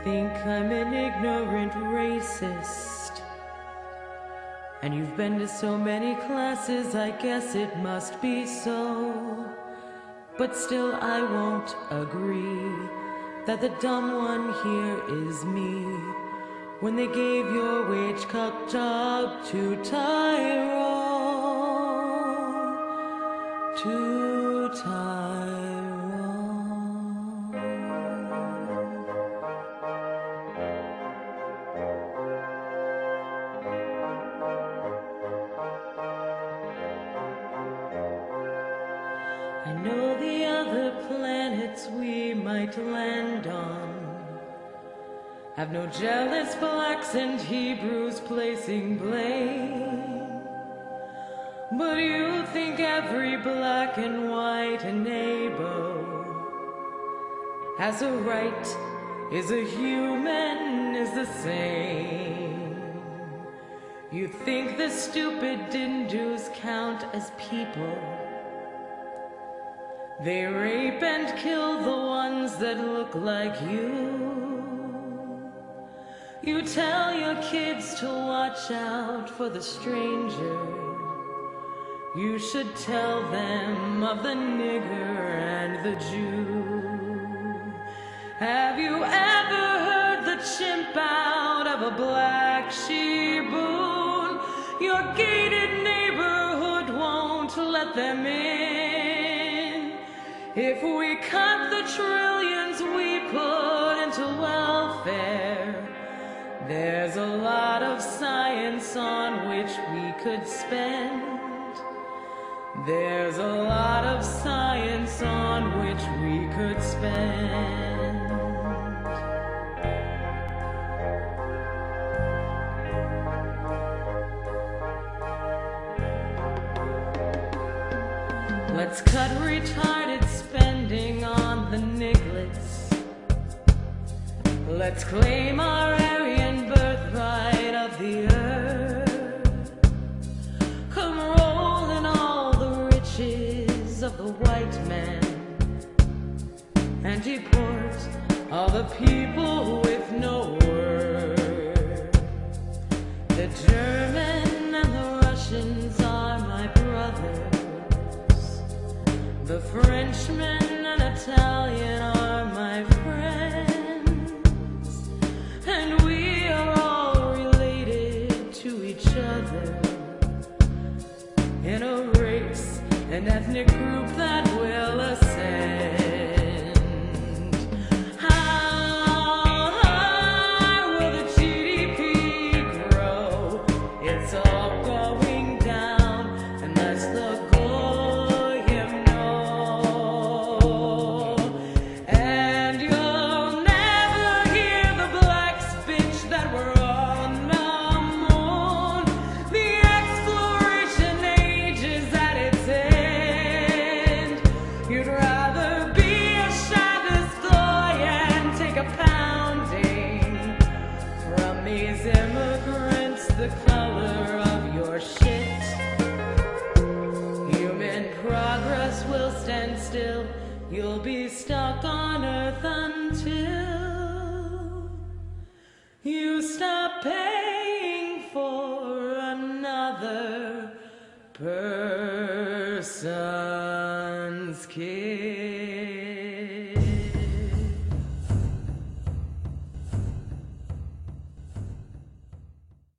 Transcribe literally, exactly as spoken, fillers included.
think I'm an ignorant racist, and you've been to so many classes, I guess it must be so. But still I won't agree that the dumb one here is me. When they gave your wage cut job to Tyrone, to Tyrone. I know the other planets we might land on have no jealous blacks and Hebrews placing blame. But you think every black and white and abo has a right, is a human, is the same. You think the stupid Hindus count as people. They rape and kill the ones that look like you. You tell your kids to watch out for the stranger. You should tell them of the nigger and the Jew. Have you ever heard the chimp out of a black she-boon? Your gated neighborhood won't let them in. If we cut the trillions we put into welfare, there's a lot of science on which we could spend. There's a lot of science on which we could spend. Let's cut retarded spending on the nigglets. Let's claim our Aryan birthright of the earth. Come roll in all the riches of the white man and deport all the people with no word. The German and the Russians are my brothers. The Frenchman and Italian are my friends, and we are all related to each other in a race, an ethnic group that will ascend. How high will the G D P grow? It's all going down unless the immigrants the color of your shit. Human progress will stand still. You'll be stuck on earth until you stop paying for another person's kid.